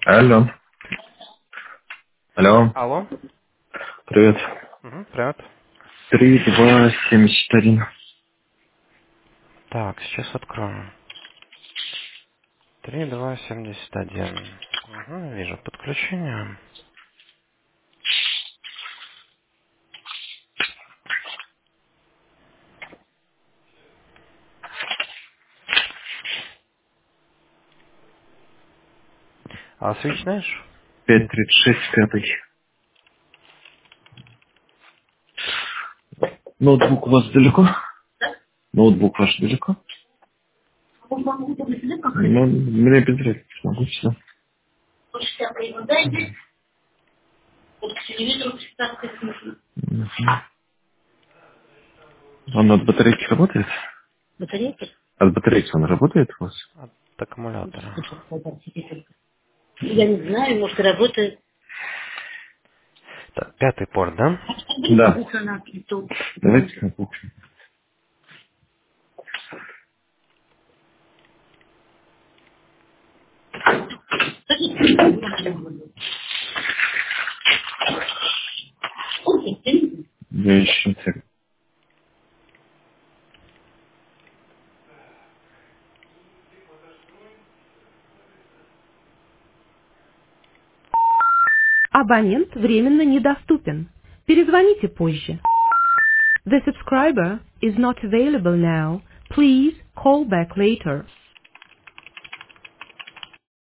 Алло. Алло. Алло. Привет. Привет. 3271. Так, сейчас открою. 3271. Вижу подключение. А свич знаешь? 536 5. Ноутбук у вас далеко? Ноутбук ваш далеко? Ну, мне без разницы. Могу все. Он от батарейки работает? От батарейки он работает у вас? От аккумулятора. Я не знаю, может работает. Так, пятый порт, да? Да. Давайте ноутбук. Я ищу цель. Абонент временно недоступен. Перезвоните позже. The subscriber is not available now. Please call back later.